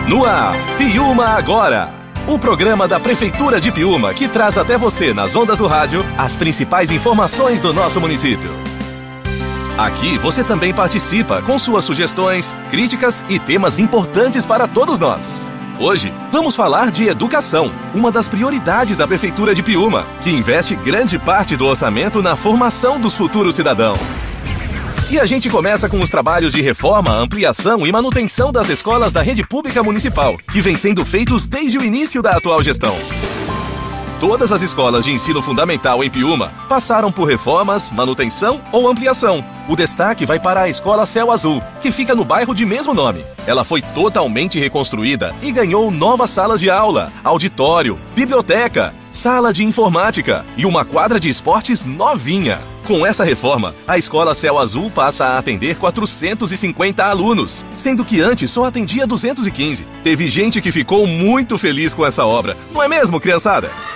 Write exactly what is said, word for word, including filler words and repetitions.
No ar, Piúma Agora, o programa da Prefeitura de Piúma que traz até você, nas ondas do rádio, as principais informações do nosso município. Aqui você também participa com suas sugestões, críticas e temas importantes para todos nós. Hoje, vamos falar de educação, uma das prioridades da Prefeitura de Piúma, que investe grande parte do orçamento na formação dos futuros cidadãos. E a gente começa com os trabalhos de reforma, ampliação e manutenção das escolas da rede pública municipal, que vêm sendo feitos desde o início da atual gestão. Todas as escolas de ensino fundamental em Piúma passaram por reformas, manutenção ou ampliação. O destaque vai para a Escola Céu Azul, que fica no bairro de mesmo nome. Ela foi totalmente reconstruída e ganhou novas salas de aula, auditório, biblioteca, sala de informática e uma quadra de esportes novinha. Com essa reforma, a Escola Céu Azul passa a atender quatrocentos e cinquenta alunos, sendo que antes só atendia duzentos e quinze. Teve gente que ficou muito feliz com essa obra, não é mesmo, criançada?